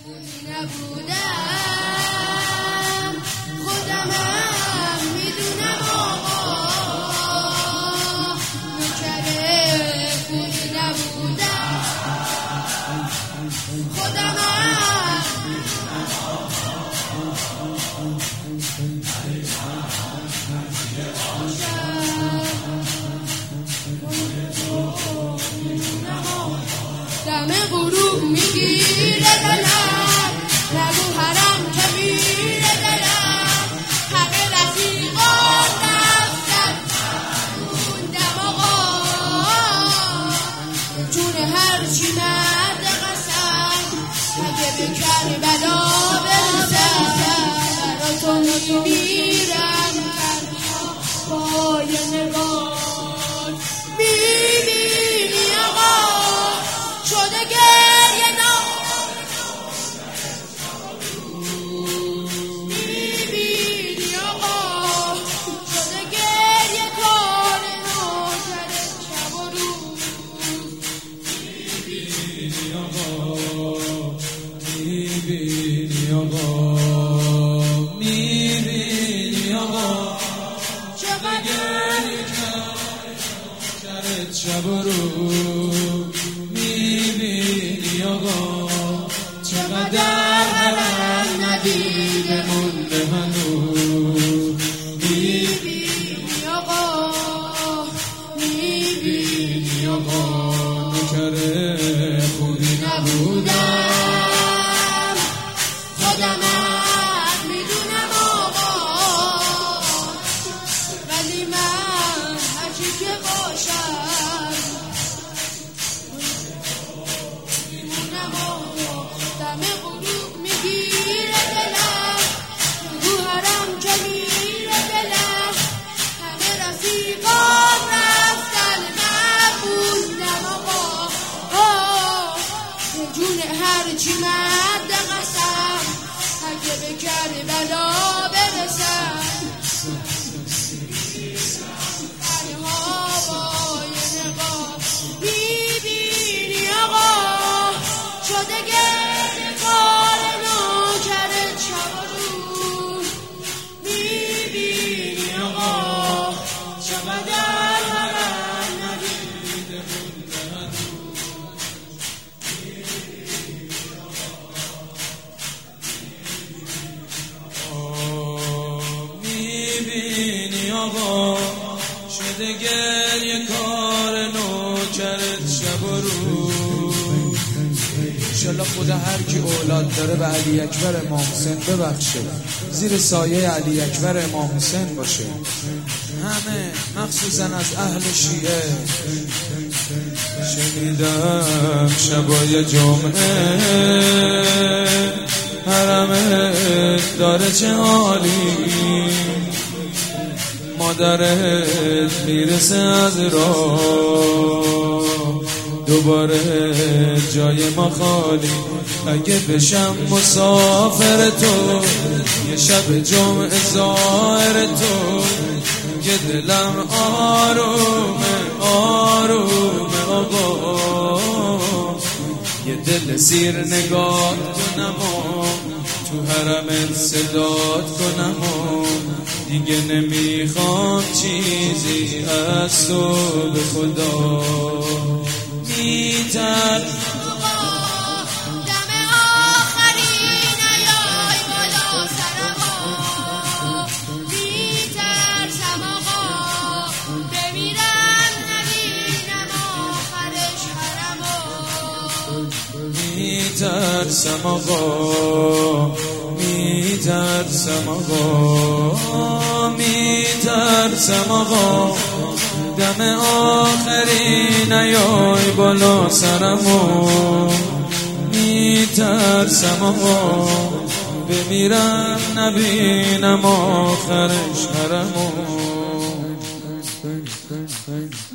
نبودم خودمم میدونم آقا نوکر خوبی نبودم خودمم دم غروب میگیره دلم نگو حرم که میره دلم همه رفیقان رفتن موندم آقا جون هرچی مرد قسم اگه به کربلا برسم برا تو میمیرم پای نگاه میبینی آقا شده گریه میبینی آقا شده گریه کار نوکر شب و روز میبینی آقا میبینی آقا میبینی آقا چقدر گریه کرد شب و روز میبینی آقا چقدر حرم ندیده مونده هنوز میبینی آقا میبینی آقا نوکر خوبی نبودم خودمم میدونم آقا ولی من هرچی که باشم میمونم آقا دم غروب میگیره دلم رو حرم که میره دلم همه رفیقان رفتن من موندم آقا به جون هرچی مرد قسم اگه به کربلا برسم هوای نقاب میبینی آقا شده گریه کار نوکر شب و روز میبینی آقا چقدر حرم ندیده مونده میبینی آقا شده گریه کار نوکرت شب و روز انشالله خدا هر کی اولاد داره به علی اکبر امام حسین ببخشه زیر سایه علی اکبر امام حسین باشه همه مخصوصا از اهل شیعه شنیدم شبای جمعه حرمت داره چه حالی مادرت میرسه از راه دوباره جای ما خالی اگه بشم مسافر تو یه شب جمعه ظاهر تو که دلم آرومه آرومه آقا یه دل سیر نگاه کنم تو حرمت صدات کنم دیگه نمیخوام چیزی از تو به خدا میتر دم آخری نیای بالا سرما میترسم آقا بمیرم نبینم آخرش حرما میترسم آقا میترسم آقا میترسم آقا دم آخری نیای بالا سرمو میترسم آقا بمیرم نبینم آخرش حرمو